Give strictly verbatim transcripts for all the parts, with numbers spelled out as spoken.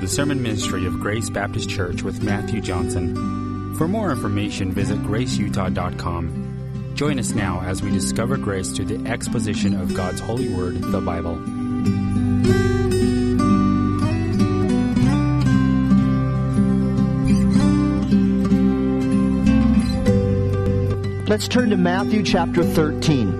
the sermon ministry of Grace Baptist Church with Matthew Johnson. For more information, visit grace utah dot com. Join us now as we discover grace through the exposition of God's holy word, the Bible. Let's turn to Matthew chapter thirteen.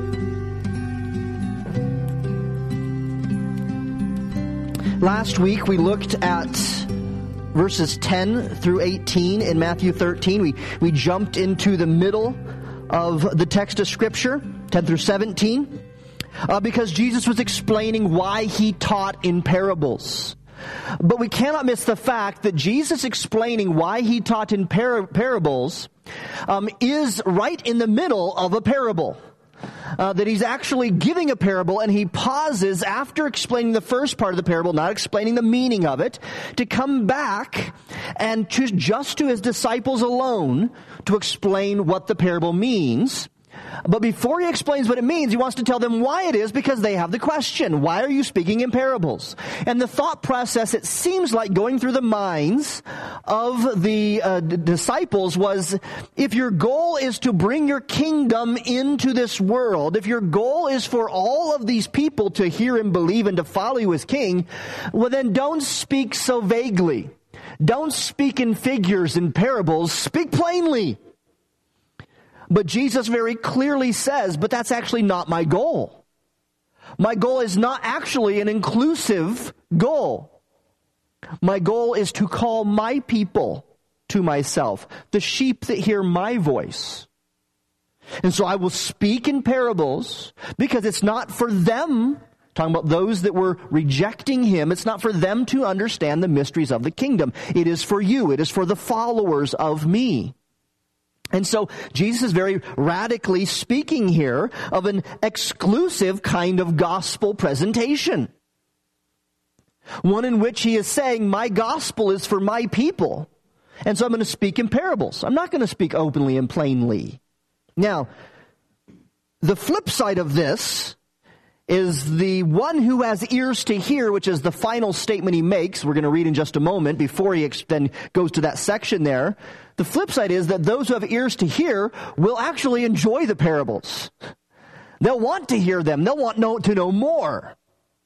Last week we looked at verses ten through eighteen in Matthew thirteen. We, we jumped into the middle of the text of Scripture, ten through seventeen, uh, because Jesus was explaining why he taught in parables. But we cannot miss the fact that Jesus explaining why he taught in par- parables um, is right in the middle of a parable. Uh, that he's actually giving a parable, and he pauses after explaining the first part of the parable, not explaining the meaning of it, to come back and to, just to his disciples alone to explain what the parable means. But before he explains what it means, he wants to tell them why it is, because they have the question, why are you speaking in parables? And the thought process, it seems like going through the minds of the uh, d- disciples was, if your goal is to bring your kingdom into this world, if your goal is for all of these people to hear and believe and to follow you as king, well then don't speak so vaguely. Don't speak in figures and parables. Speak plainly. But Jesus very clearly says, but that's actually not my goal. My goal is not actually an inclusive goal. My goal is to call my people to myself, the sheep that hear my voice. And so I will speak in parables because it's not for them, talking about those that were rejecting him, it's not for them to understand the mysteries of the kingdom. It is for you. It is for the followers of me. And so Jesus is very radically speaking here of an exclusive kind of gospel presentation. One in which he is saying, my gospel is for my people. And so I'm going to speak in parables. I'm not going to speak openly and plainly. Now, the flip side of this is the one who has ears to hear, which is the final statement he makes. We're going to read in just a moment before he ex- then goes to that section there. The flip side is that those who have ears to hear will actually enjoy the parables. They'll want to hear them. They'll want know, to know more.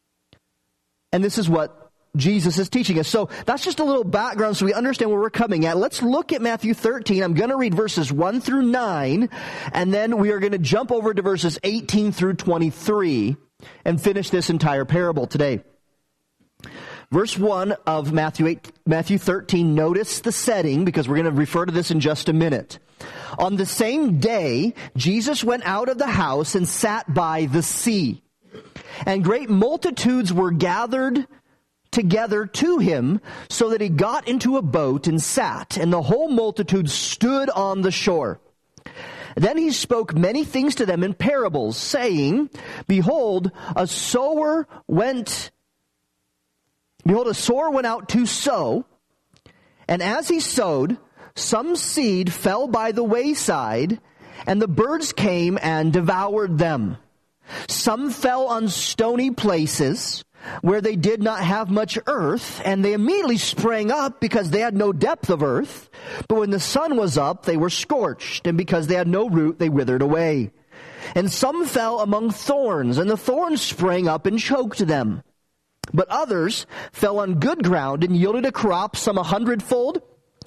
And this is what Jesus is teaching us. So that's just a little background so we understand where we're coming at. Let's look at Matthew thirteen. I'm going to read verses one through nine, and then we are going to jump over to verses eighteen through twenty-three and finish this entire parable today. Verse one of Matthew eight, Matthew thirteen, notice the setting because we're going to refer to this in just a minute. On the same day, Jesus went out of the house and sat by the sea. And great multitudes were gathered together to him, so that he got into a boat and sat, and the whole multitude stood on the shore. Then he spoke many things to them in parables, saying, Behold, a sower went Behold, a sower went out to sow, and as he sowed, some seed fell by the wayside, and the birds came and devoured them. Some fell on stony places, where they did not have much earth, and they immediately sprang up because they had no depth of earth. But when the sun was up, they were scorched, and because they had no root, they withered away. And some fell among thorns, and the thorns sprang up and choked them. But others fell on good ground and yielded a crop, some a hundredfold,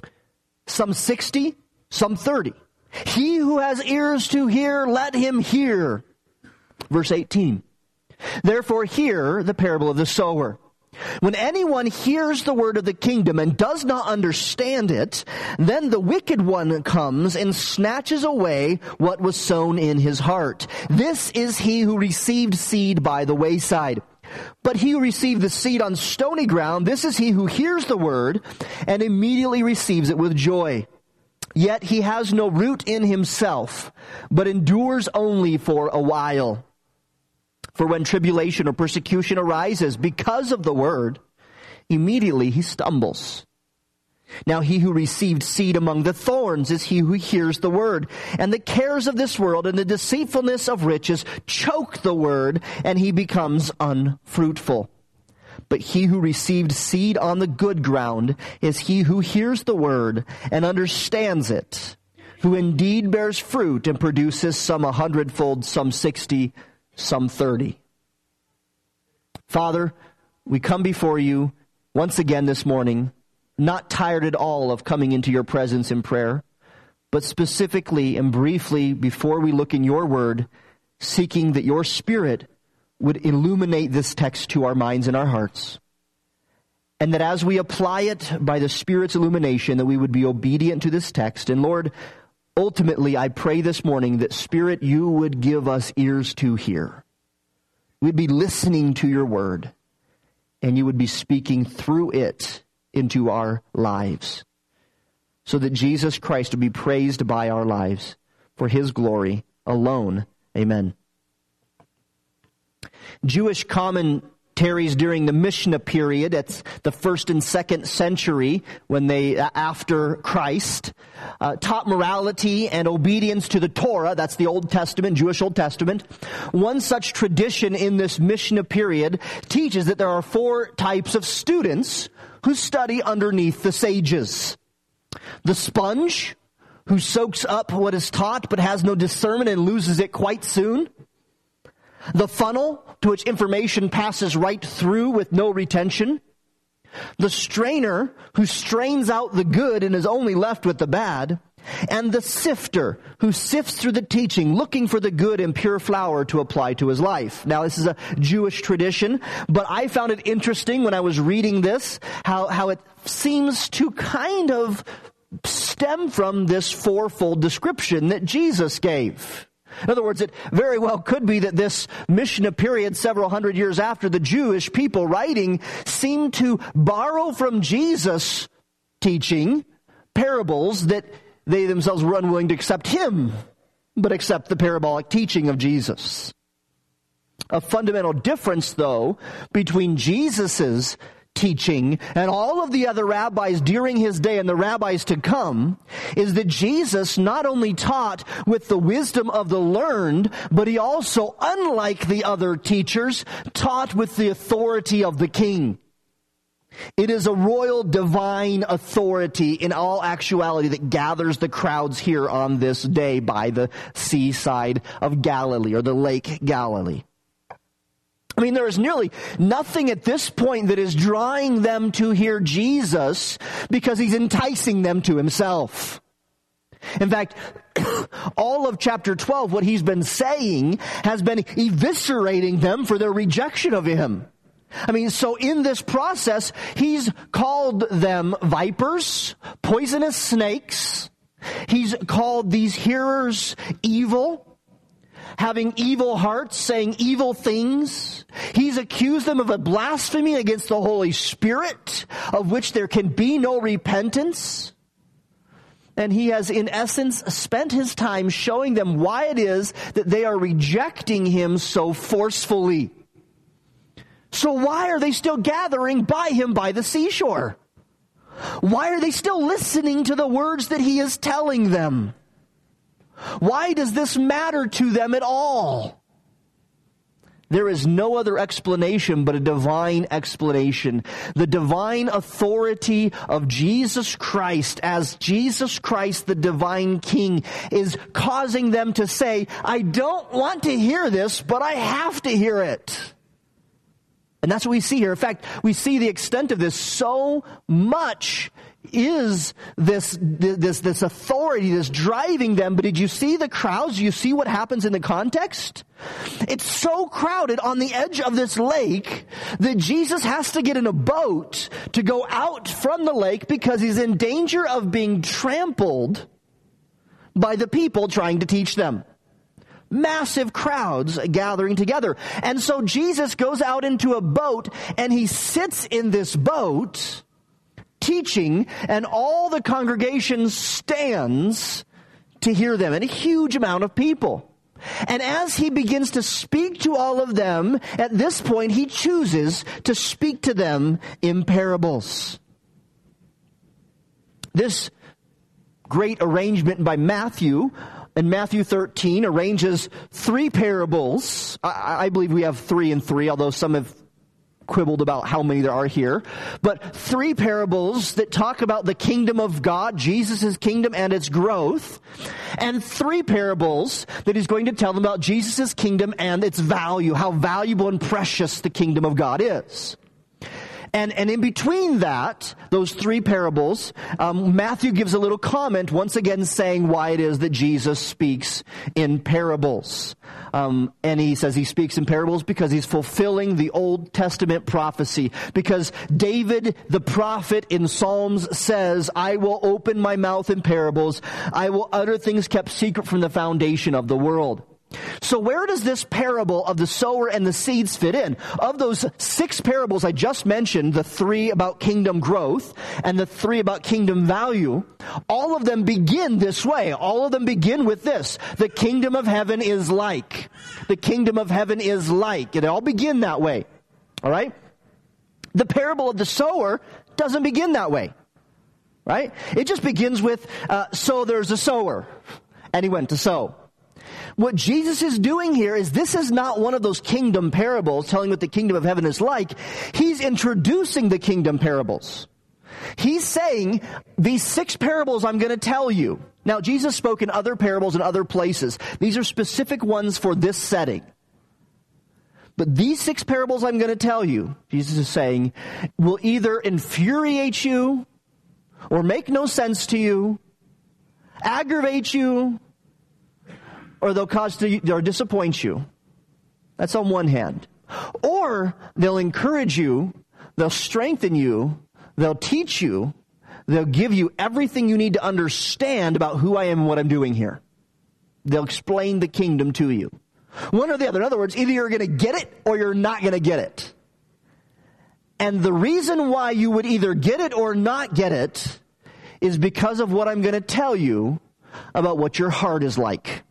some sixty, some thirty. He who has ears to hear, let him hear. Verse eighteen. Therefore hear the parable of the sower. When anyone hears the word of the kingdom and does not understand it, then the wicked one comes and snatches away what was sown in his heart. This is he who received seed by the wayside. But he who received the seed on stony ground, this is he who hears the word and immediately receives it with joy. Yet he has no root in himself, but endures only for a while. For when tribulation or persecution arises because of the word, immediately he stumbles. Now he who received seed among the thorns is he who hears the word, and the cares of this world and the deceitfulness of riches choke the word, and he becomes unfruitful. But he who received seed on the good ground is he who hears the word and understands it, who indeed bears fruit and produces some a hundredfold, some sixty, some thirty. Father, we come before you once again this morning, not tired at all of coming into your presence in prayer, but specifically and briefly before we look in your word, seeking that your Spirit would illuminate this text to our minds and our hearts. And that as we apply it by the Spirit's illumination, that we would be obedient to this text. And Lord, ultimately, I pray this morning that Spirit, you would give us ears to hear. We'd be listening to your word, and you would be speaking through it into our lives, so that Jesus Christ would be praised by our lives for his glory alone. Amen. Jewish commentaries during the Mishnah period, it's the first and second century when they, after Christ, uh, taught morality and obedience to the Torah. That's the Old Testament, Jewish Old Testament. One such tradition in this Mishnah period teaches that there are four types of students who study underneath the sages. The sponge, who soaks up what is taught but has no discernment and loses it quite soon. The funnel, to which information passes right through with no retention. The strainer, who strains out the good and is only left with the bad. And the sifter, who sifts through the teaching, looking for the good and pure flour to apply to his life. Now, this is a Jewish tradition, but I found it interesting when I was reading this, how, how it seems to kind of stem from this fourfold description that Jesus gave. In other words, it very well could be that this Mishnah period, several hundred years after the Jewish people writing, seemed to borrow from Jesus' teaching parables that they themselves were unwilling to accept him, but accept the parabolic teaching of Jesus. A fundamental difference, though, between Jesus's teaching and all of the other rabbis during his day and the rabbis to come is that Jesus not only taught with the wisdom of the learned, but he also, unlike the other teachers, taught with the authority of the king. It is a royal divine authority in all actuality that gathers the crowds here on this day by the seaside of Galilee or the Lake Galilee. I mean, there is nearly nothing at this point that is drawing them to hear Jesus because he's enticing them to himself. In fact, all of chapter twelve, what he's been saying has been eviscerating them for their rejection of him. I mean, so in this process, he's called them vipers, poisonous snakes. He's called these hearers evil, having evil hearts, saying evil things. He's accused them of a blasphemy against the Holy Spirit, of which there can be no repentance. And he has, in essence, spent his time showing them why it is that they are rejecting him so forcefully. So why are they still gathering by him by the seashore? Why are they still listening to the words that he is telling them? Why does this matter to them at all? There is no other explanation but a divine explanation. The divine authority of Jesus Christ as Jesus Christ, the divine King, is causing them to say, I don't want to hear this, but I have to hear it. And that's what we see here. In fact, we see the extent of this. So much is this, this, this authority, this driving them. But did you see the crowds? Do you see what happens in the context? It's so crowded on the edge of this lake that Jesus has to get in a boat to go out from the lake because he's in danger of being trampled by the people trying to teach them. Massive crowds gathering together. And so Jesus goes out into a boat and he sits in this boat teaching, and all the congregation stands to hear them, and a huge amount of people. And as he begins to speak to all of them, at this point he chooses to speak to them in parables. This great arrangement by Matthew in Matthew thirteen arranges three parables. I, I believe we have three and three, although some have quibbled about how many there are here, but three parables that talk about the kingdom of God, Jesus' kingdom and its growth, and three parables that he's going to tell them about Jesus' kingdom and its value, how valuable and precious the kingdom of God is. And, and in between that, those three parables, um, Matthew gives a little comment, once again saying why it is that Jesus speaks in parables. Um, and he says he speaks in parables because he's fulfilling the Old Testament prophecy. Because David, the prophet in Psalms, says, I will open my mouth in parables. I will utter things kept secret from the foundation of the world. So where does this parable of the sower and the seeds fit in? Of those six parables I just mentioned, the three about kingdom growth and the three about kingdom value, all of them begin this way. All of them begin with this. The kingdom of heaven is like. The kingdom of heaven is like. They all begin that way. All right? The parable of the sower doesn't begin that way. Right? It just begins with, uh, so there's a sower, and he went to sow. What Jesus is doing here is this is not one of those kingdom parables telling what the kingdom of heaven is like. He's introducing the kingdom parables. He's saying, these six parables I'm going to tell you. Now, Jesus spoke in other parables in other places. These are specific ones for this setting. But these six parables I'm going to tell you, Jesus is saying, will either infuriate you or make no sense to you, aggravate you, or they'll cause to, or disappoint you. That's on one hand. Or they'll encourage you, they'll strengthen you, they'll teach you, they'll give you everything you need to understand about who I am and what I'm doing here. They'll explain the kingdom to you. One or the other. In other words, either you're going to get it or you're not going to get it. And the reason why you would either get it or not get it is because of what I'm going to tell you about what your heart is like.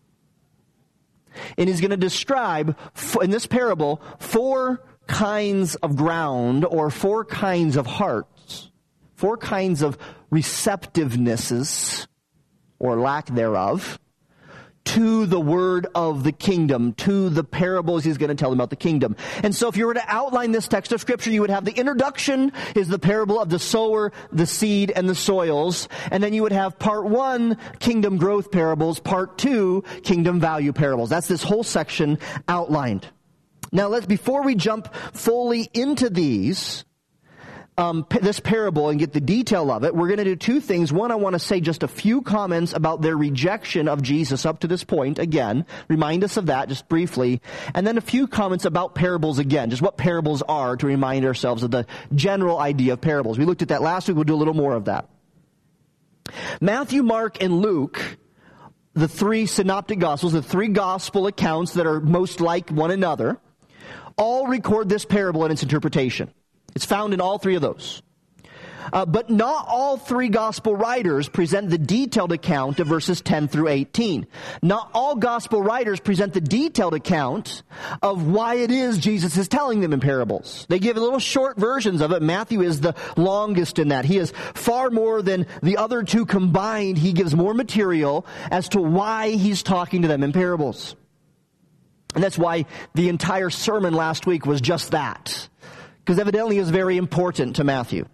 And he's going to describe, in this parable, four kinds of ground or four kinds of hearts, four kinds of receptivenesses or lack thereof to the word of the kingdom, to the parables he's going to tell them about the kingdom. And so if you were to outline this text of Scripture, you would have the introduction is the parable of the sower, the seed, and the soils. And then you would have part one, kingdom growth parables, part two, kingdom value parables. That's this whole section outlined. Now, let's before we jump fully into these, Um, this parable and get the detail of it, we're going to do two things. One, I want to say just a few comments about their rejection of Jesus up to this point. Again, remind us of that just briefly. And then a few comments about parables again, just what parables are to remind ourselves of the general idea of parables. We looked at that last week. We'll do a little more of that. Matthew, Mark, and Luke, the three synoptic gospels, the three gospel accounts that are most like one another, all record this parable and its interpretation. It's found in all three of those. Uh, but not all three gospel writers present the detailed account of verses ten through eighteen. Not all gospel writers present the detailed account of why it is Jesus is telling them in parables. They give little short versions of it. Matthew is the longest in that. He is far more than the other two combined. He gives more material as to why he's talking to them in parables. And that's why the entire sermon last week was just that. Because evidently it was very important to Matthew.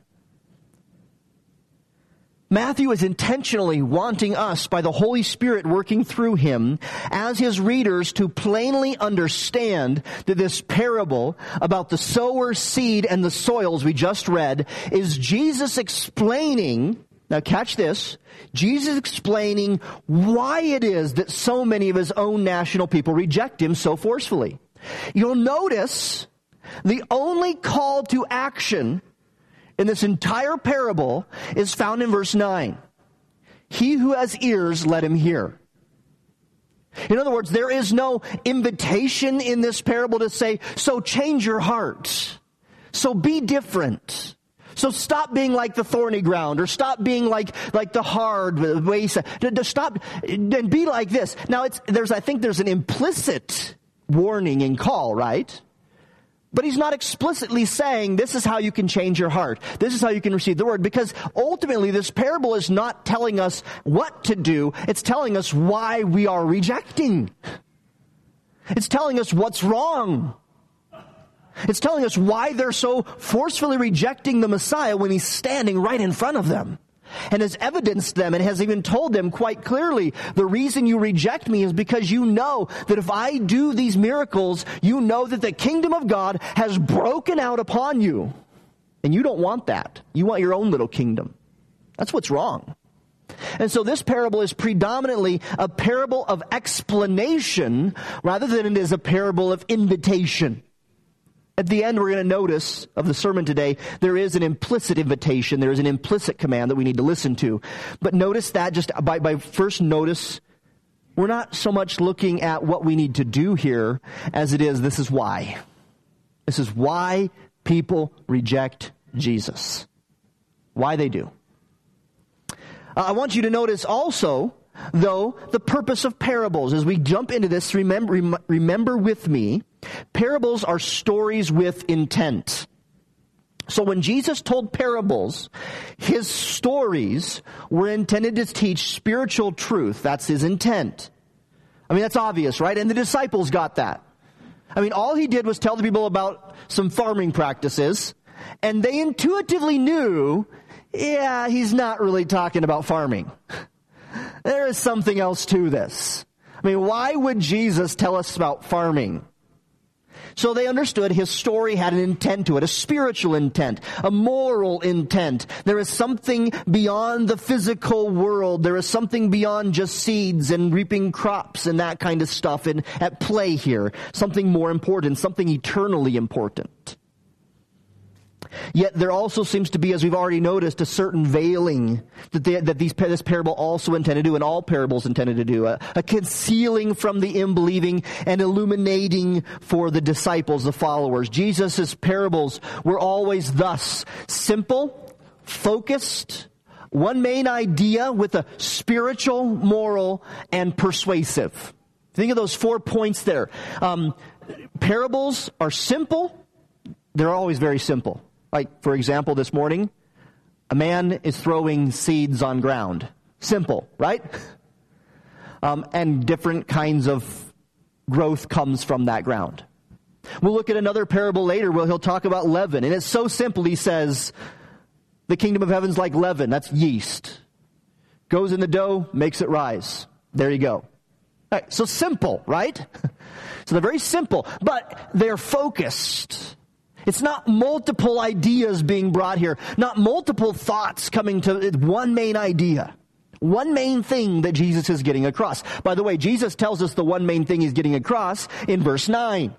Matthew is intentionally wanting us, by the Holy Spirit working through him, as his readers, to plainly understand that this parable about the sower, seed, and the soils we just read is Jesus explaining, now catch this, Jesus explaining why it is that so many of his own national people reject him so forcefully. You'll notice the only call to action in this entire parable is found in verse nine. He who has ears, let him hear. In other words, there is no invitation in this parable to say, so change your heart. So be different. So stop being like the thorny ground, or stop being like, like the hard wayside. To stop and be like this. Now, it's, there's, I think there's an implicit warning and call, right? But he's not explicitly saying this is how you can change your heart. This is how you can receive the word. Because ultimately this parable is not telling us what to do. It's telling us why we are rejecting. It's telling us what's wrong. It's telling us why they're so forcefully rejecting the Messiah when he's standing right in front of them. And has evidenced them and has even told them quite clearly, the reason you reject me is because you know that if I do these miracles, you know that the kingdom of God has broken out upon you. And you don't want that. You want your own little kingdom. That's what's wrong. And so this parable is predominantly a parable of explanation rather than it is a parable of invitation. At the end, we're going to notice of the sermon today, there is an implicit invitation. There is an implicit command that we need to listen to. But notice that just by, by first notice, we're not so much looking at what we need to do here as it is, this is why. This is why people reject Jesus. Why they do. Uh, I want you to notice also, though, the purpose of parables. As we jump into this, remember, rem- remember with me, parables are stories with intent. So when Jesus told parables, his stories were intended to teach spiritual truth. That's his intent. I mean, that's obvious, right? And the disciples got that. I mean, all he did was tell the people about some farming practices, and they intuitively knew, yeah, he's not really talking about farming. There is something else to this. I mean, why would Jesus tell us about farming? So they understood his story had an intent to it, a spiritual intent, a moral intent. There is something beyond the physical world. There is something beyond just seeds and reaping crops and that kind of stuff in, at play here. Something more important, something eternally important. Yet there also seems to be, as we've already noticed, a certain veiling that, they, that these, this parable also intended to do, and all parables intended to do, a, a concealing from the unbelieving and illuminating for the disciples, the followers. Jesus' parables were always thus simple, focused, one main idea with a spiritual, moral, and persuasive. Think of those four points there. Um, parables are simple. They're always very simple. Like, for example, this morning, a man is throwing seeds on ground. Simple, right? Um, and different kinds of growth comes from that ground. We'll look at another parable later where he'll talk about leaven. And it's so simple, he says, the kingdom of heaven's like leaven. That's yeast. Goes in the dough, makes it rise. There you go. All right, so simple, right? So they're very simple, but they're focused. It's not multiple ideas being brought here, not multiple thoughts coming to one main idea, one main thing that Jesus is getting across. By the way, Jesus tells us the one main thing he's getting across in verse nine.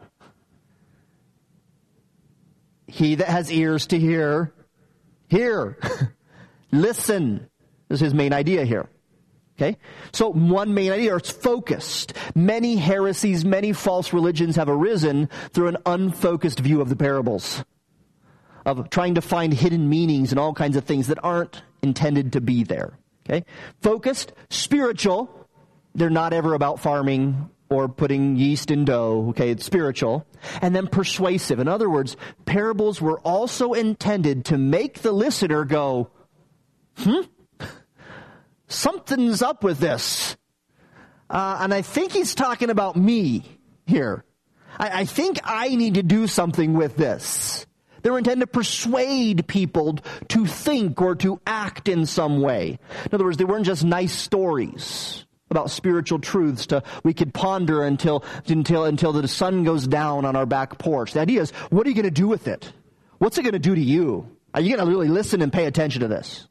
He that has ears to hear, hear. Listen. This is his main idea here. Okay? So one main idea, it's focused. Many heresies, many false religions have arisen through an unfocused view of the parables, of trying to find hidden meanings and all kinds of things that aren't intended to be there. Okay? Focused, spiritual. They're not ever about farming or putting yeast in dough. Okay? It's spiritual. And then persuasive. In other words, parables were also intended to make the listener go, hmm? Something's up with this. Uh, and I think he's talking about me here. I, I think I need to do something with this. They were intended to persuade people to think or to act in some way. In other words, they weren't just nice stories about spiritual truths to we could ponder until until until the sun goes down on our back porch. The idea is, what are you going to do with it? What's it going to do to you? Are you going to really listen and pay attention to this?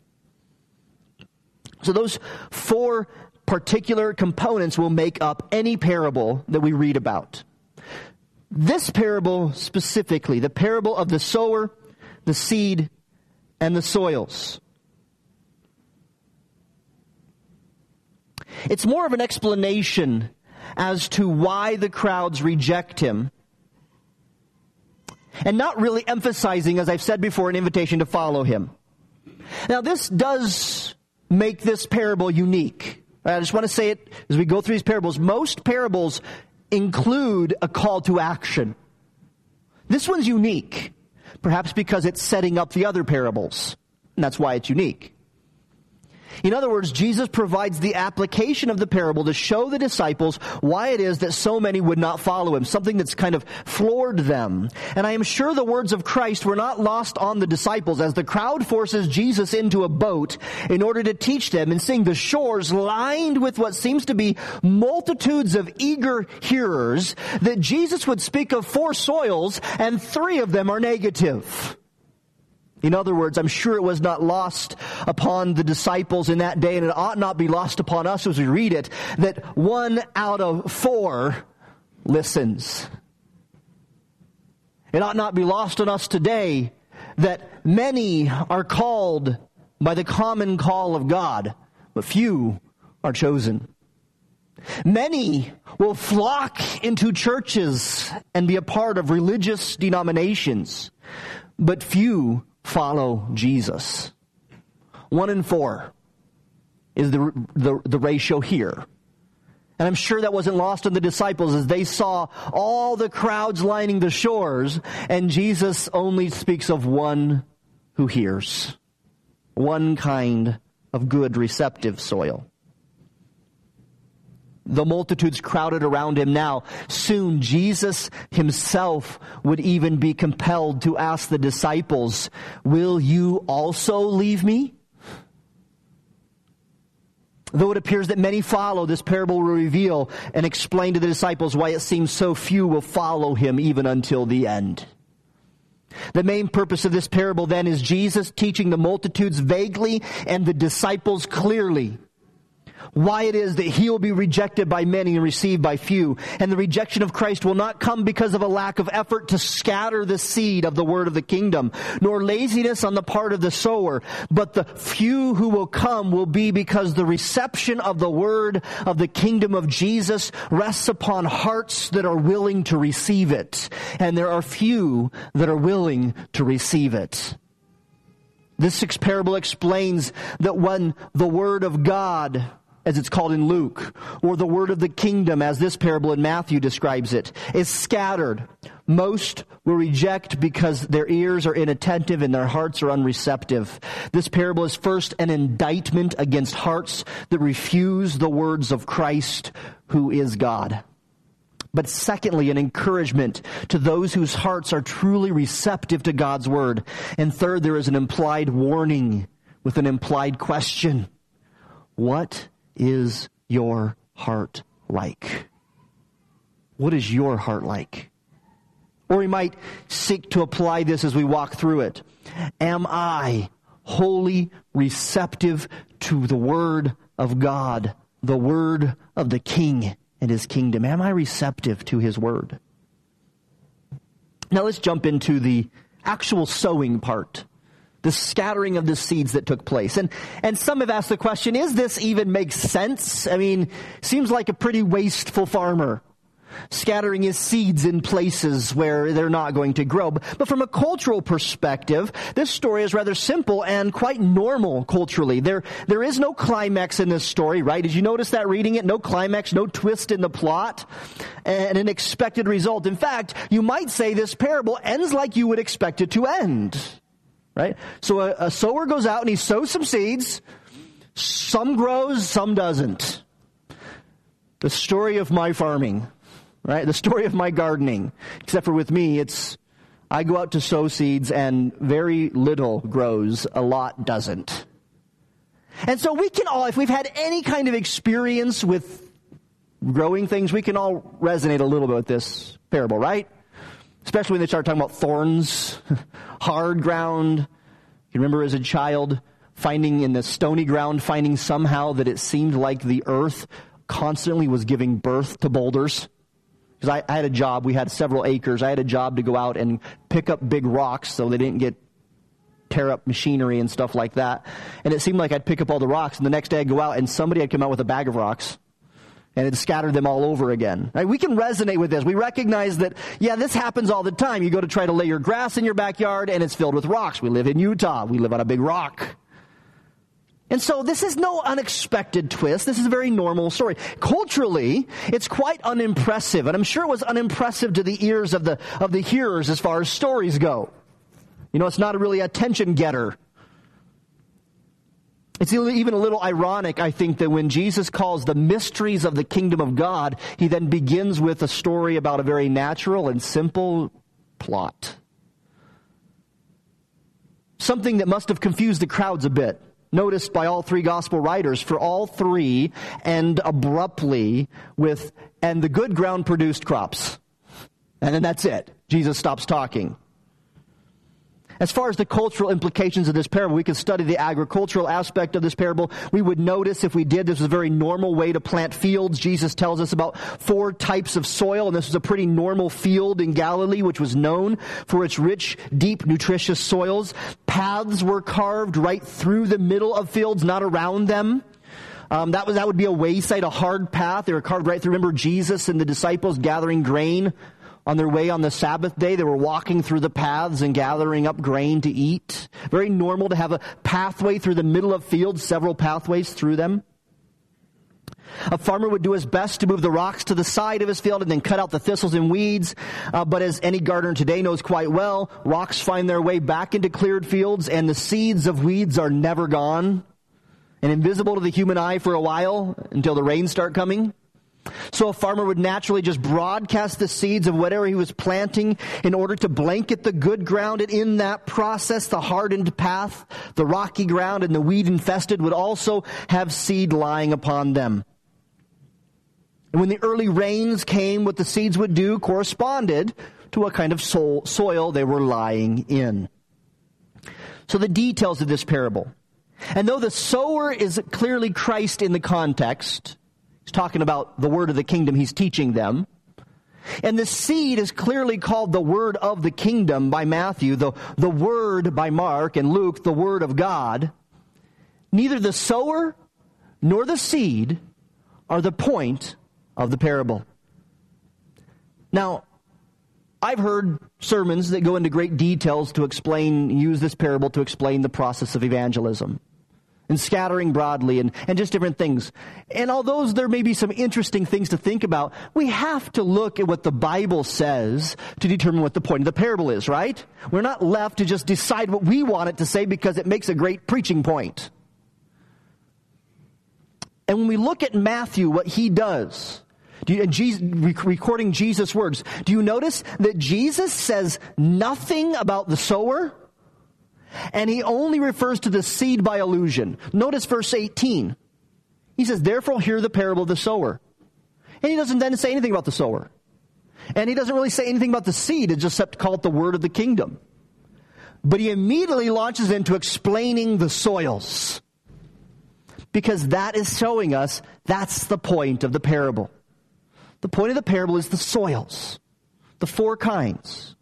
So those four particular components will make up any parable that we read about. This parable specifically, the parable of the sower, the seed, and the soils. It's more of an explanation as to why the crowds reject him, and not really emphasizing, as I've said before, an invitation to follow him. Now this does make this parable unique. I just want to say it as we go through these parables. Most parables include a call to action. This one's unique, perhaps because it's setting up the other parables, and that's why it's unique. In other words, Jesus provides the application of the parable to show the disciples why it is that so many would not follow him, something that's kind of floored them. And I am sure the words of Christ were not lost on the disciples as the crowd forces Jesus into a boat in order to teach them, and seeing the shores lined with what seems to be multitudes of eager hearers, that Jesus would speak of four soils and three of them are negative. In other words, I'm sure it was not lost upon the disciples in that day, and it ought not be lost upon us as we read it, that one out of four listens. It ought not be lost on us today that many are called by the common call of God, but few are chosen. Many will flock into churches and be a part of religious denominations, but few follow Jesus. One in four is the, the, the ratio here. And I'm sure that wasn't lost on the disciples as they saw all the crowds lining the shores, and Jesus only speaks of one who hears. One kind of good receptive soil. The multitudes crowded around him now. Soon Jesus himself would even be compelled to ask the disciples, "Will you also leave me?" Though it appears that many follow, this parable will reveal and explain to the disciples why it seems so few will follow him even until the end. The main purpose of this parable then is Jesus teaching the multitudes vaguely and the disciples clearly why it is that he will be rejected by many and received by few. And the rejection of Christ will not come because of a lack of effort to scatter the seed of the word of the kingdom, nor laziness on the part of the sower. But the few who will come will be because the reception of the word of the kingdom of Jesus rests upon hearts that are willing to receive it. And there are few that are willing to receive it. This sixth parable explains that when the word of God, as it's called in Luke, or the word of the kingdom, as this parable in Matthew describes it, is scattered, most will reject because their ears are inattentive and their hearts are unreceptive. This parable is first an indictment against hearts that refuse the words of Christ, who is God. But secondly, an encouragement to those whose hearts are truly receptive to God's word. And third, there is an implied warning with an implied question. What is your heart like? What is your heart like? Or we might seek to apply this as we walk through it. Am I wholly receptive to the word of God, the word of the King and his kingdom? Am I receptive to his word? Now let's jump into the actual sowing part. The scattering of the seeds that took place. And and some have asked the question, is this even make sense? I mean, seems like a pretty wasteful farmer, scattering his seeds in places where they're not going to grow. But from a cultural perspective, this story is rather simple and quite normal culturally. There, there is no climax in this story, right? Did you notice that reading it? No climax, no twist in the plot, and an expected result. In fact, you might say this parable ends like you would expect it to end. Right? So a, a sower goes out and he sows some seeds. Some grows, some doesn't. The story of my farming, right? The story of my gardening. Except for with me, it's, I go out to sow seeds and very little grows, a lot doesn't. And so we can all, if we've had any kind of experience with growing things, we can all resonate a little bit with this parable, right? Especially when they start talking about thorns, hard ground. You remember as a child finding in the stony ground, finding somehow that it seemed like the earth constantly was giving birth to boulders. Because I, I had a job, we had several acres. I had a job to go out and pick up big rocks so they didn't get tear up machinery and stuff like that. And it seemed like I'd pick up all the rocks, and the next day I'd go out and somebody had come out with a bag of rocks. And it scattered them all over again. Right? We can resonate with this. We recognize that, yeah, this happens all the time. You go to try to lay your grass in your backyard, and it's filled with rocks. We live in Utah. We live on a big rock. And so this is no unexpected twist. This is a very normal story. Culturally, it's quite unimpressive. And I'm sure it was unimpressive to the ears of the, of the hearers as far as stories go. You know, it's not really a attention getter. It's even a little ironic, I think, that when Jesus calls the mysteries of the kingdom of God, he then begins with a story about a very natural and simple plot. Something that must have confused the crowds a bit. Noticed by all three gospel writers, for all three end abruptly with, and the good ground produced crops. And then that's it. Jesus stops talking. As far as the cultural implications of this parable, we could study the agricultural aspect of this parable. We would notice, if we did, this was a very normal way to plant fields. Jesus tells us about four types of soil, and this was a pretty normal field in Galilee, which was known for its rich, deep, nutritious soils. Paths were carved right through the middle of fields, not around them. Um, that was that would be a wayside, a hard path. They were carved right through. Remember Jesus and the disciples gathering grain on their way on the Sabbath day? They were walking through the paths and gathering up grain to eat. Very normal to have a pathway through the middle of fields, several pathways through them. A farmer would do his best to move the rocks to the side of his field and then cut out the thistles and weeds. Uh, but as any gardener today knows quite well, rocks find their way back into cleared fields, and the seeds of weeds are never gone and invisible to the human eye for a while until the rains start coming. So a farmer would naturally just broadcast the seeds of whatever he was planting in order to blanket the good ground. And in that process, the hardened path, the rocky ground, and the weed-infested would also have seed lying upon them. And when the early rains came, what the seeds would do corresponded to what kind of soil they were lying in. So the details of this parable. And though the sower is clearly Christ in the context, he's talking about the word of the kingdom he's teaching them. And the seed is clearly called the word of the kingdom by Matthew, the, the word by Mark, and Luke, the word of God. Neither the sower nor the seed are the point of the parable. Now, I've heard sermons that go into great details to explain, use this parable to explain the process of evangelism and scattering broadly and, and just different things. And although there may be some interesting things to think about, we have to look at what the Bible says to determine what the point of the parable is, right? We're not left to just decide what we want it to say because it makes a great preaching point. And when we look at Matthew, what he does, do you, and Jesus, recording Jesus' words, do you notice that Jesus says nothing about the sower? And he only refers to the seed by allusion. Notice verse eighteen. He says, therefore hear the parable of the sower. And he doesn't then say anything about the sower. And he doesn't really say anything about the seed, except call it the word of the kingdom. But he immediately launches into explaining the soils. Because that is showing us that's the point of the parable. The point of the parable is the soils. The four kinds.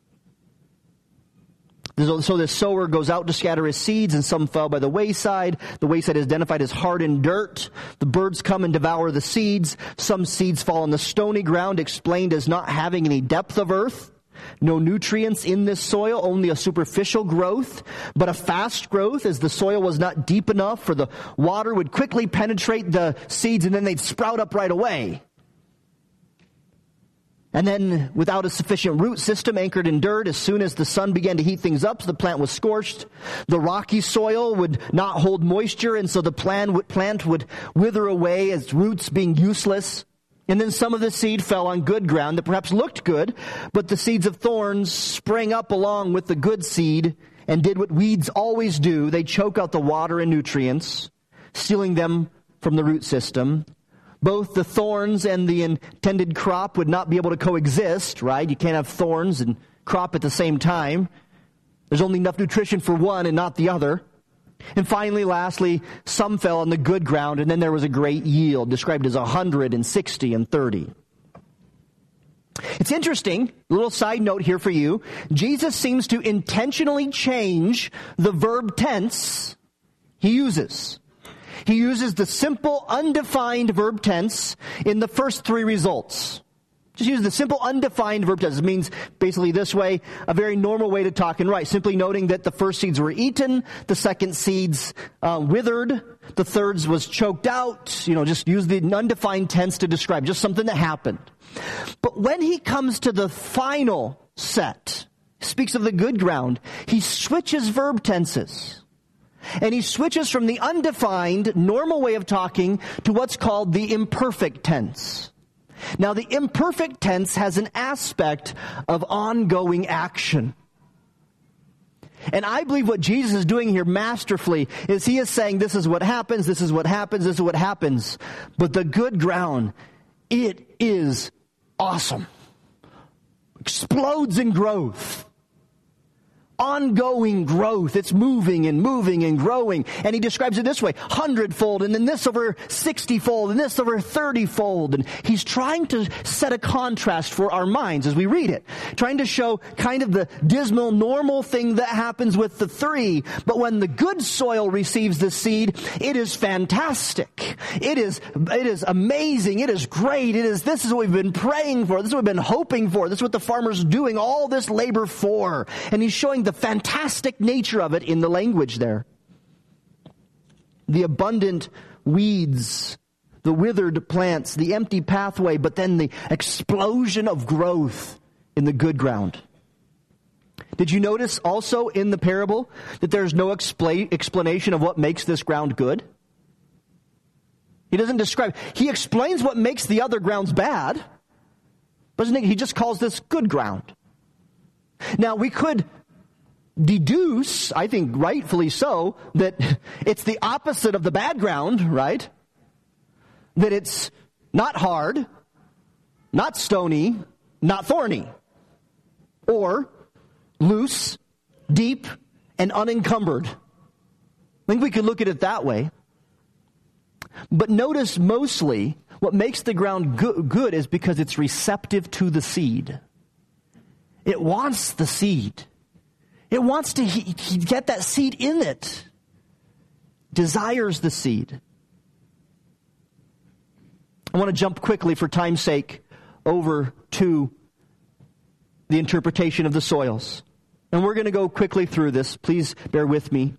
So the sower goes out to scatter his seeds, and some fell by the wayside. The wayside is identified as hardened dirt. The birds come and devour the seeds. Some seeds fall on the stony ground, explained as not having any depth of earth. No nutrients in this soil, only a superficial growth, but a fast growth, as the soil was not deep enough for the water would quickly penetrate the seeds and then they'd sprout up right away. And then, without a sufficient root system anchored in dirt, as soon as the sun began to heat things up, the plant was scorched. The rocky soil would not hold moisture, and so the plant would, plant would wither away as roots being useless. And then some of the seed fell on good ground that perhaps looked good, but the seeds of thorns sprang up along with the good seed and did what weeds always do. They choke out the water and nutrients, stealing them from the root system. Both the thorns and the intended crop would not be able to coexist, right? You can't have thorns and crop at the same time. There's only enough nutrition for one and not the other. And finally, lastly, some fell on the good ground, and then there was a great yield, described as a hundred and sixty and thirty. It's interesting, a little side note here for you. Jesus seems to intentionally change the verb tense he uses. He uses the simple, undefined verb tense in the first three results. Just use the simple, undefined verb tense. It means basically this way, a very normal way to talk and write. Simply noting that the first seeds were eaten, the second seeds uh, withered, the third was choked out. You know, just use the undefined tense to describe just something that happened. But when he comes to the final set, speaks of the good ground, he switches verb tenses. And he switches from the undefined, normal way of talking to what's called the imperfect tense. Now, the imperfect tense has an aspect of ongoing action. And I believe what Jesus is doing here masterfully is he is saying this is what happens, this is what happens, this is what happens. But the good ground, it is awesome. Explodes in growth. Ongoing growth. It's moving and moving and growing. And he describes it this way, hundredfold, and then this over sixtyfold, and this over thirtyfold. And he's trying to set a contrast for our minds as we read it. Trying to show kind of the dismal, normal thing that happens with the three. But when the good soil receives the seed, it is fantastic. It is, it is amazing. It is great. It is, this is what we've been praying for. This is what we've been hoping for. This is what the farmer's doing all this labor for. And he's showing the fantastic nature of it in the language there. The abundant weeds, the withered plants, the empty pathway, but then the explosion of growth in the good ground. Did you notice also in the parable that there's no expla- explanation of what makes this ground good? He doesn't describe. He explains what makes the other grounds bad, but he just calls this good ground. Now, we could deduce, I think rightfully so, that it's the opposite of the bad ground, right? That it's not hard, not stony, not thorny, or loose, deep, and unencumbered. I think we could look at it that way. But notice mostly what makes the ground go- good is because it's receptive to the seed. It wants the seed. It wants to he, he get that seed in it. Desires the seed. I want to jump quickly for time's sake over to the interpretation of the soils. And we're going to go quickly through this. Please bear with me.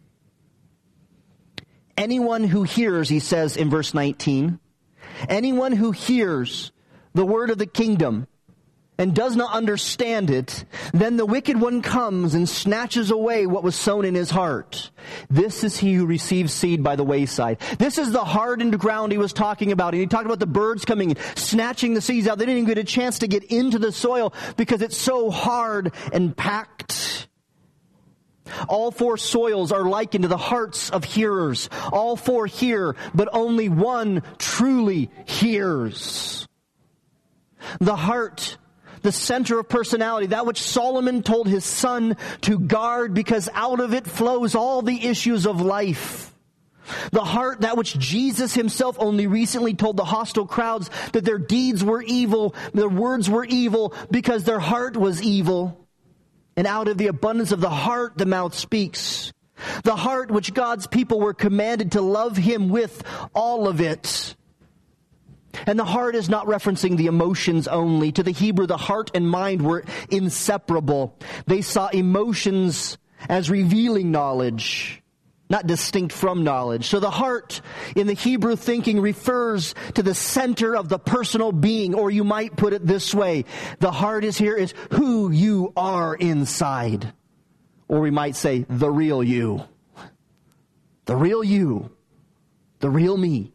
Anyone who hears, he says in verse nineteen, anyone who hears the word of the kingdom and does not understand it, then the wicked one comes and snatches away what was sown in his heart. This is he who receives seed by the wayside. This is the hardened ground he was talking about. And he talked about the birds coming and snatching the seeds out. They didn't even get a chance to get into the soil because it's so hard and packed. All four soils are likened to the hearts of hearers. All four hear, but only one truly hears. The heart, the center of personality, that which Solomon told his son to guard because out of it flows all the issues of life. The heart, that which Jesus himself only recently told the hostile crowds that their deeds were evil, their words were evil because their heart was evil. And out of the abundance of the heart, the mouth speaks. The heart which God's people were commanded to love him with, all of it. And the heart is not referencing the emotions only. To the Hebrew, the heart and mind were inseparable. They saw emotions as revealing knowledge, not distinct from knowledge. So the heart in the Hebrew thinking refers to the center of the personal being, or you might put it this way. The heart is here is who you are inside. Or we might say the real you. The real you. The real me.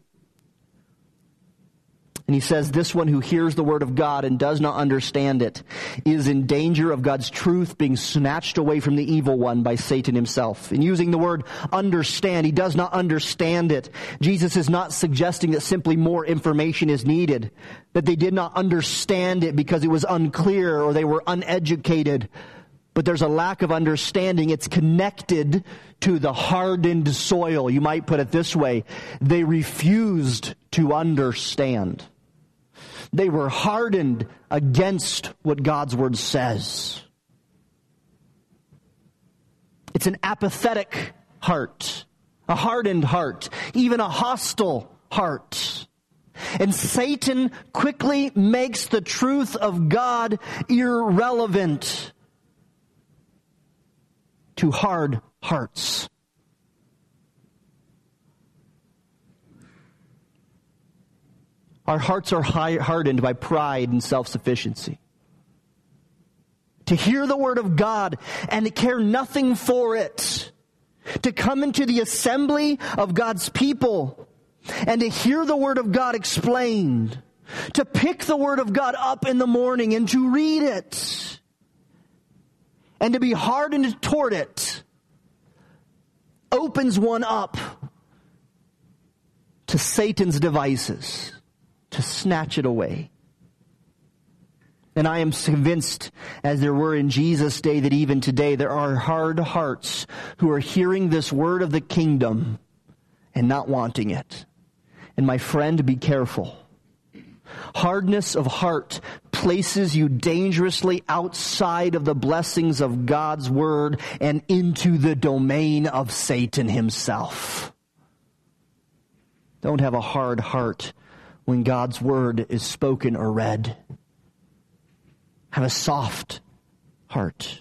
And he says, this one who hears the word of God and does not understand it is in danger of God's truth being snatched away from the evil one by Satan himself. In using the word understand, he does not understand it. Jesus is not suggesting that simply more information is needed, that they did not understand it because it was unclear or they were uneducated. But there's a lack of understanding. It's connected to the hardened soil. You might put it this way. They refused to understand. They were hardened against what God's word says. It's an apathetic heart, a hardened heart, even a hostile heart. And Satan quickly makes the truth of God irrelevant to hard hearts. Our hearts are hardened by pride and self-sufficiency. To hear the word of God and to care nothing for it to come into the assembly of God's people and to hear the Word of God explained, to pick the Word of God up in the morning and to read it, and to be hardened toward it, opens one up to Satan's devices to snatch it away. And I am convinced, as there were in Jesus' day, that even today there are hard hearts who are hearing this word of the kingdom and not wanting it. And my friend, be careful. Hardness of heart places you dangerously outside of the blessings of God's word and into the domain of Satan himself. Don't have a hard heart when God's word is spoken or read. Have a soft heart.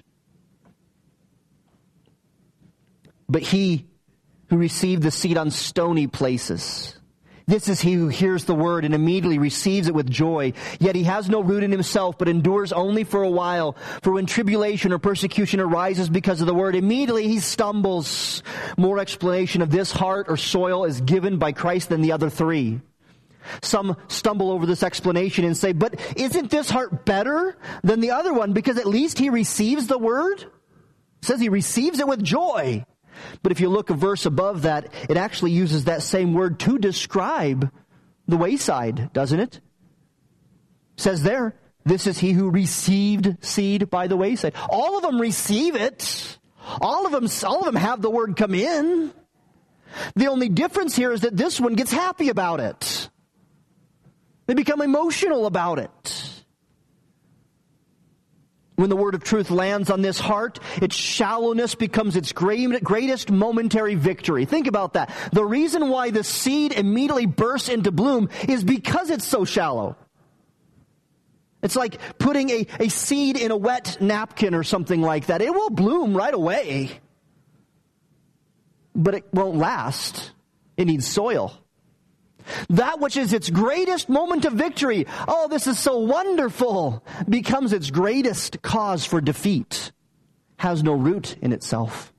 But he who received the seed on stony places, this is he who hears the word and immediately receives it with joy. Yet he has no root in himself, but endures only for a while. For when tribulation or persecution arises because of the word, immediately he stumbles. More explanation of this heart or soil is given by Christ than the other three. Some stumble over this explanation and say, but isn't this heart better than the other one? Because at least he receives the word. It says he receives it with joy. But if you look a verse above that, it actually uses that same word to describe the wayside, doesn't it? It says there, this is he who received seed by the wayside. All of them receive it. All of them, all of them have the word come in. The only difference here is that this one gets happy about it. They become emotional about it. When the word of truth lands on this heart, its shallowness becomes its greatest momentary victory. Think about that. The reason why the seed immediately bursts into bloom is because it's so shallow. It's like putting a, a seed in a wet napkin or something like that. It will bloom right away, but it won't last. It needs soil. That which is its greatest moment of victory, oh, this is so wonderful, becomes its greatest cause for defeat, has no root in itself.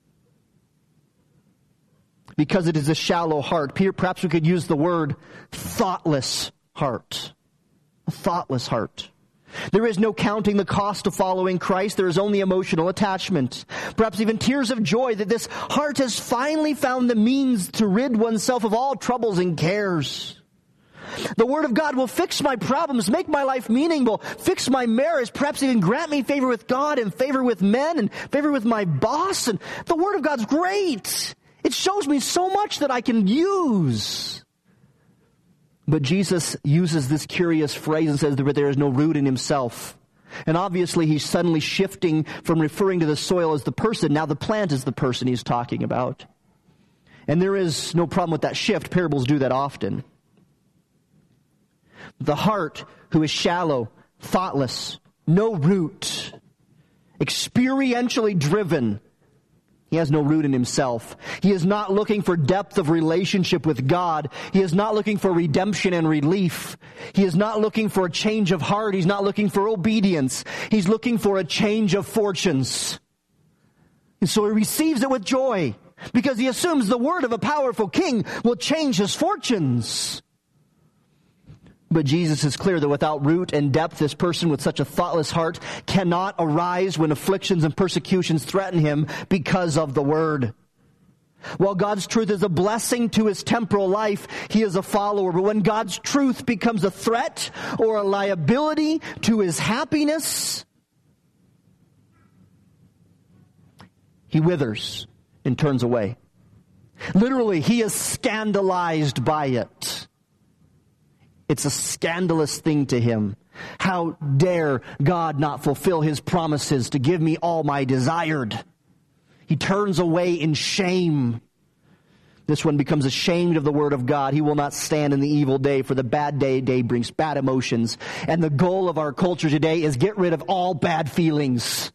Because it is a shallow heart, perhaps we could use the word thoughtless heart. A thoughtless heart. There is no counting the cost of following Christ. There is only emotional attachment. Perhaps even tears of joy that this heart has finally found the means to rid oneself of all troubles and cares. The Word of God will fix my problems, make my life meaningful, fix my marriage, perhaps even grant me favor with God and favor with men and favor with my boss. And the Word of God's great. It shows me so much that I can use. But Jesus uses this curious phrase and says that there is no root in himself. And obviously he's suddenly shifting from referring to the soil as the person. Now the plant is the person he's talking about. And there is no problem with that shift. Parables do that often. The heart who is shallow, thoughtless, no root, experientially driven, he has no root in himself. He is not looking for depth of relationship with God. He is not looking for redemption and relief. He is not looking for a change of heart. He's not looking for obedience. He's looking for a change of fortunes. And so he receives it with joy because he assumes the word of a powerful king will change his fortunes. But Jesus is clear that without root and depth, this person with such a thoughtless heart cannot arise when afflictions and persecutions threaten him because of the word. While God's truth is a blessing to his temporal life, he is a follower. But when God's truth becomes a threat or a liability to his happiness, he withers and turns away. Literally, he is scandalized by it. It's a scandalous thing to him. How dare God not fulfill his promises to give me all my desired? He turns away in shame. This one becomes ashamed of the word of God. He will not stand in the evil day, for the bad day day brings bad emotions. And the goal of our culture today is get rid of all bad feelings.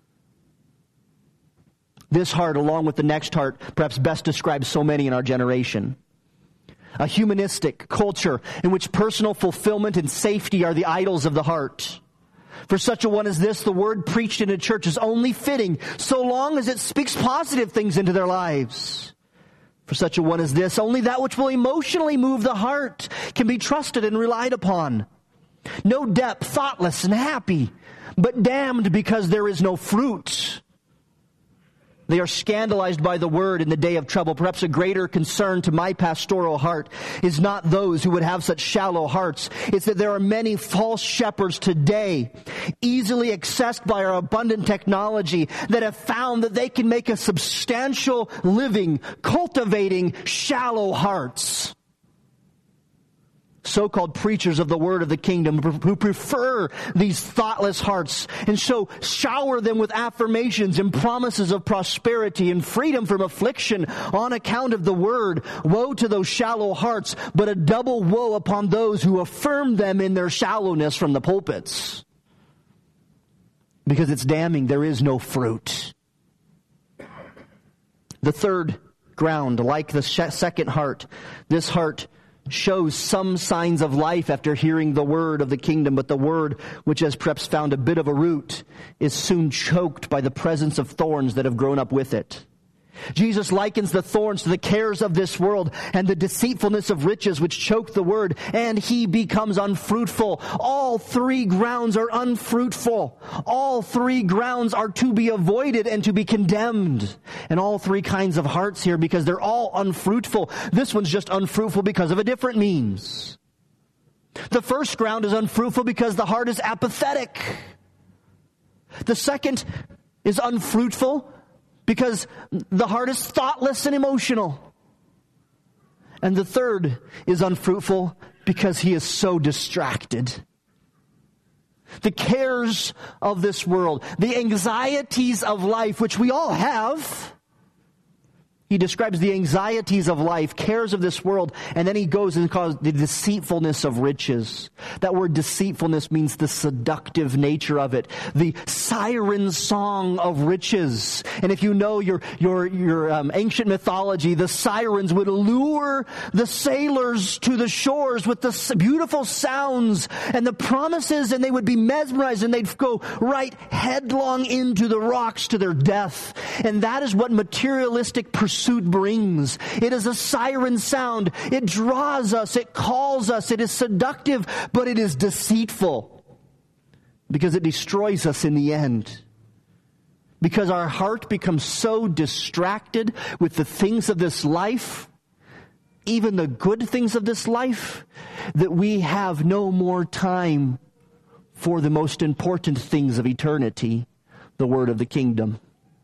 This heart, along with the next heart, perhaps best describes so many in our generation. A humanistic culture in which personal fulfillment and safety are the idols of the heart. For such a one as this, the word preached in a church is only fitting so long as it speaks positive things into their lives. For such a one as this, only that which will emotionally move the heart can be trusted and relied upon. No depth, thoughtless and happy, but damned because there is no fruit. They are scandalized by the word in the day of trouble. Perhaps a greater concern to my pastoral heart is not those who would have such shallow hearts. It's that there are many false shepherds today, easily accessed by our abundant technology, that have found that they can make a substantial living cultivating shallow hearts. So-called preachers of the word of the kingdom who prefer these thoughtless hearts and so shower them with affirmations and promises of prosperity and freedom from affliction on account of the word. Woe to those shallow hearts, but a double woe upon those who affirm them in their shallowness from the pulpits. Because it's damning, there is no fruit. The third ground, like the second heart, this heart shows some signs of life after hearing the word of the kingdom, but the word, which has perhaps found a bit of a root, is soon choked by the presence of thorns that have grown up with it. Jesus likens the thorns to the cares of this world and the deceitfulness of riches which choke the word, and he becomes unfruitful. All three grounds are unfruitful. All three grounds are to be avoided and to be condemned. And all three kinds of hearts here, because they're all unfruitful. This one's just unfruitful because of a different means. The first ground is unfruitful because the heart is apathetic. The second is unfruitful because the heart is thoughtless and emotional. And the third is unfruitful because he is so distracted. The cares of this world, the anxieties of life, which we all have. He describes the anxieties of life, cares of this world, and then he goes and calls the deceitfulness of riches. That word deceitfulness means the seductive nature of it. The siren song of riches. And if you know your your your um, ancient mythology, the sirens would lure the sailors to the shores with the beautiful sounds and the promises, and they would be mesmerized, and they'd go right headlong into the rocks to their death. And that is what materialistic pursuit brings. It is a siren sound. It draws us. It calls us. It is seductive, but it is deceitful because it destroys us in the end. Because our heart becomes so distracted with the things of this life, even the good things of this life, that we have no more time for the most important things of eternity, the word of the kingdom.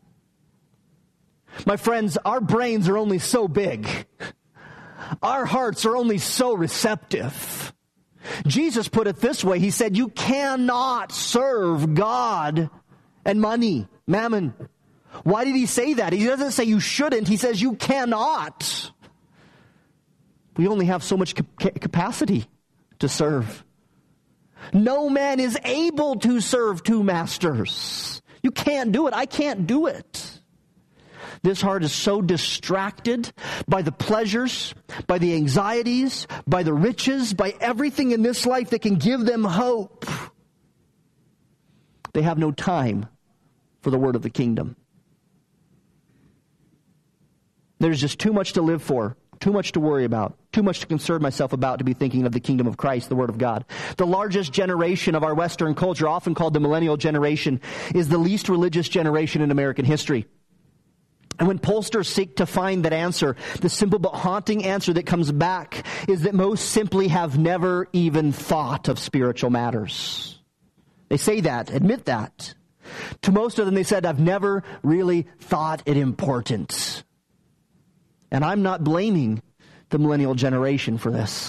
My friends, our brains are only so big. Our hearts are only so receptive. Jesus put it this way. He said, you cannot serve God and money, mammon. Why did he say that? He doesn't say you shouldn't. He says you cannot. We only have so much capacity to serve. No man is able to serve two masters. You can't do it. I can't do it. This heart is so distracted by the pleasures, by the anxieties, by the riches, by everything in this life that can give them hope. They have no time for the word of the kingdom. There's just too much to live for, too much to worry about, too much to concern myself about to be thinking of the kingdom of Christ, the word of God. The largest generation of our Western culture, often called the millennial generation, is the least religious generation in American history. And when pollsters seek to find that answer, the simple but haunting answer that comes back is that most simply have never even thought of spiritual matters. They say that, admit that. To most of them, they said, I've never really thought it important. And I'm not blaming the millennial generation for this.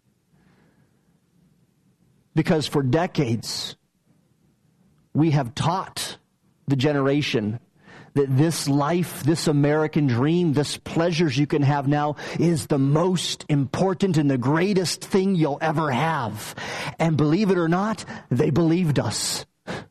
Because for decades, we have taught the generation that this life, this American dream, this pleasures you can have now is the most important and the greatest thing you'll ever have. And believe it or not, they believed us.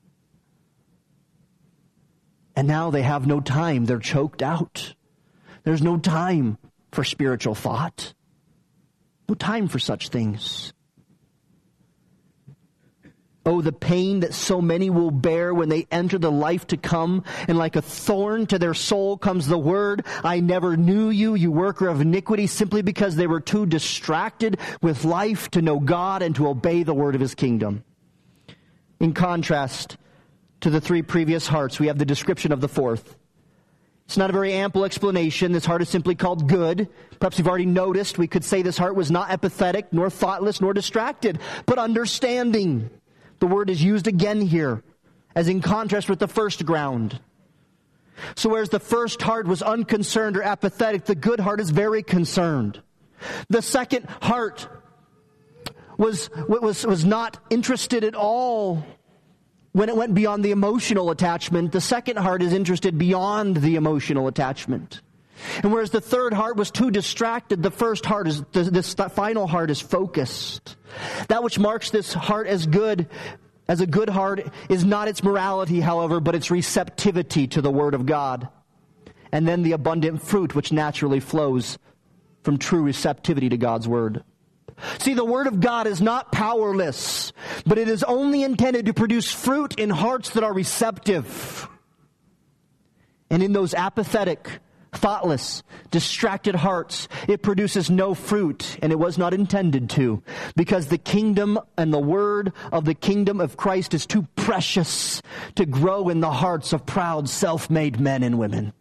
And now they have no time. They're choked out. There's no time for spiritual thought. No time for such things. Oh, the pain that so many will bear when they enter the life to come, and like a thorn to their soul comes the word, I never knew you, you worker of iniquity, simply because they were too distracted with life to know God and to obey the word of his kingdom. In contrast to the three previous hearts, we have the description of the fourth. It's not a very ample explanation. This heart is simply called good. Perhaps you've already noticed we could say this heart was not apathetic, nor thoughtless, nor distracted, but understanding. The word is used again here, as in contrast with the first ground. So whereas the first heart was unconcerned or apathetic, the good heart is very concerned. The second heart was, was, was not interested at all when it went beyond the emotional attachment. The second heart is interested beyond the emotional attachment. And whereas the third heart was too distracted, the first heart is, this final heart is focused. That which marks this heart as good, as a good heart, is not its morality, however, but its receptivity to the Word of God. And then the abundant fruit which naturally flows from true receptivity to God's Word. See, the Word of God is not powerless, but it is only intended to produce fruit in hearts that are receptive. And in those apathetic, thoughtless, distracted hearts, it produces no fruit, and it was not intended to, because the kingdom and the word of the kingdom of Christ is too precious to grow in the hearts of proud, self-made men and women.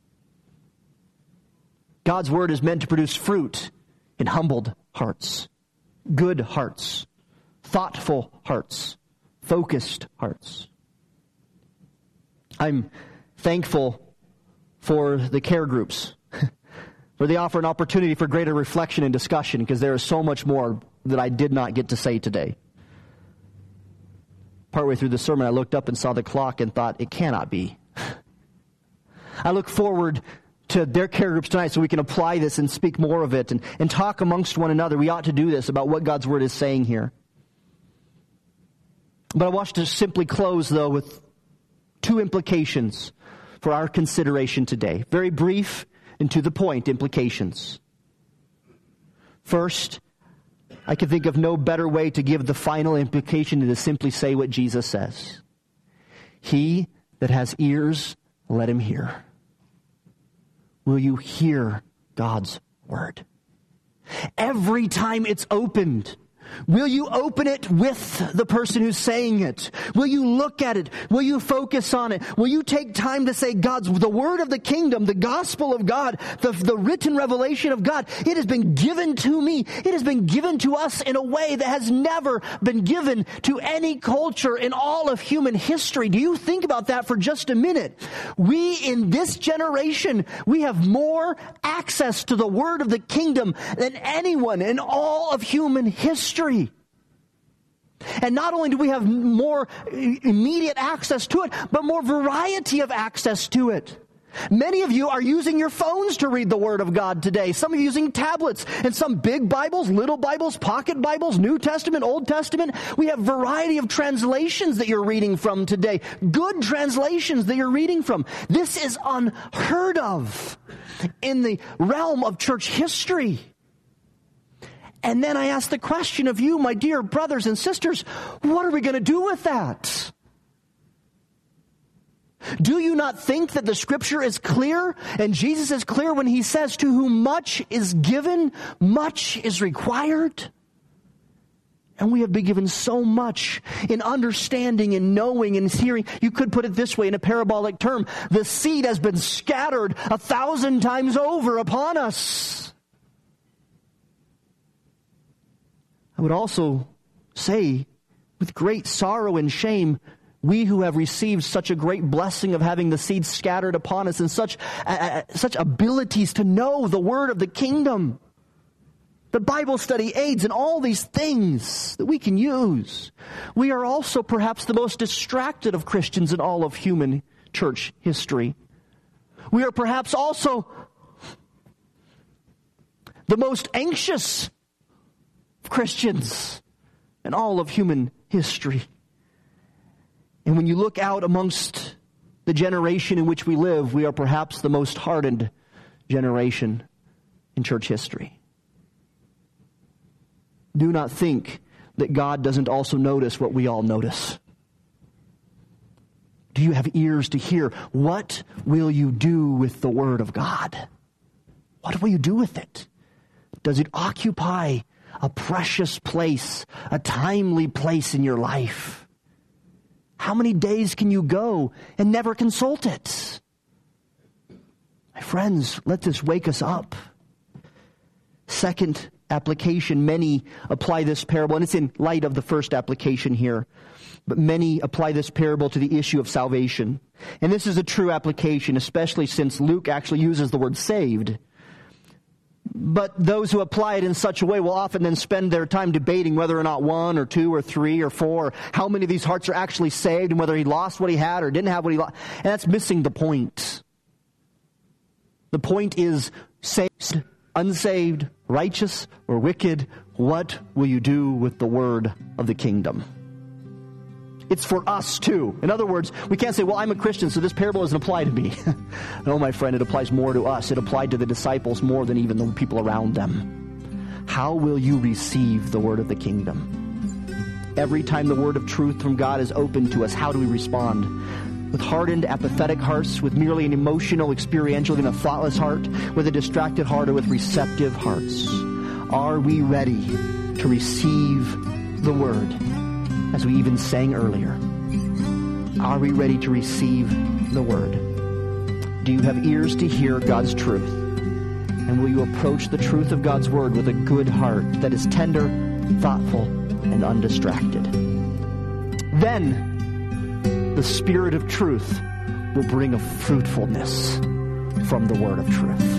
God's word is meant to produce fruit in humbled hearts, good hearts, thoughtful hearts, focused hearts. I'm thankful for the care groups, where they offer an opportunity for greater reflection and discussion, because there is so much more that I did not get to say today. Partway through the sermon, I looked up and saw the clock and thought, it cannot be. I look forward to their care groups tonight so we can apply this and speak more of it and, and talk amongst one another. We ought to do this about what God's word is saying here. But I want to simply close, though, with two implications for our consideration today. Very brief and to the point implications. First, I can think of no better way to give the final implication than to simply say what Jesus says. He that has ears, let him hear. Will you hear God's word? Every time it's opened, will you open it with the person who's saying it? Will you look at it? Will you focus on it? Will you take time to say, God's, the word of the kingdom, the gospel of God, the, the written revelation of God, it has been given to me. It has been given to us in a way that has never been given to any culture in all of human history. Do you think about that for just a minute? We, in this generation, we have more access to the word of the kingdom than anyone in all of human history. And not only do we have more immediate access to it, but more variety of access to it. Many of you are using your phones to read the Word of God today. Some are using tablets, and some big Bibles, little Bibles, pocket Bibles, New Testament, Old Testament. We have variety of translations that you're reading from today. Good translations that you're reading from. This is unheard of in the realm of church history. And then I ask the question of you, my dear brothers and sisters, what are we going to do with that? Do you not think that the Scripture is clear, and Jesus is clear when he says, to whom much is given, much is required? And we have been given so much in understanding and knowing and hearing. You could put it this way in a parabolic term. The seed has been scattered a thousand times over upon us. I would also say, with great sorrow and shame, we who have received such a great blessing of having the seed scattered upon us and such uh, such abilities to know the word of the kingdom, the Bible study aids and all these things that we can use, we are also perhaps the most distracted of Christians in all of human church history. We are perhaps also the most anxious Christians in all of human history. And when you look out amongst the generation in which we live, we are perhaps the most hardened generation in church history. Do not think that God doesn't also notice what we all notice? Do you have ears to hear? What will you do with the Word of God? What will you do with it? Does it occupy a precious place, a timely place in your life? How many days can you go and never consult it? My friends, let this wake us up. Second application, many apply this parable, and it's in light of the first application here, but many apply this parable to the issue of salvation. And this is a true application, especially since Luke actually uses the word saved. But those who apply it in such a way will often then spend their time debating whether or not one or two or three or four, or how many of these hearts are actually saved, and whether he lost what he had or didn't have what he lost. And that's missing the point. The point is saved, unsaved, righteous, or wicked. What will you do with the word of the kingdom? It's for us too. In other words, we can't say, well, I'm a Christian, so this parable doesn't apply to me. No, my friend, it applies more to us. It applied to the disciples more than even the people around them. How will you receive the word of the kingdom? Every time the word of truth from God is opened to us, how do we respond? With hardened, apathetic hearts, with merely an emotional, experiential, even a thoughtless heart, with a distracted heart, or with receptive hearts? Are we ready to receive the word? As we even sang earlier, are we ready to receive the word? Do you have ears to hear God's truth? And will you approach the truth of God's word with a good heart that is tender, thoughtful, and undistracted? Then the Spirit of truth will bring a fruitfulness from the word of truth.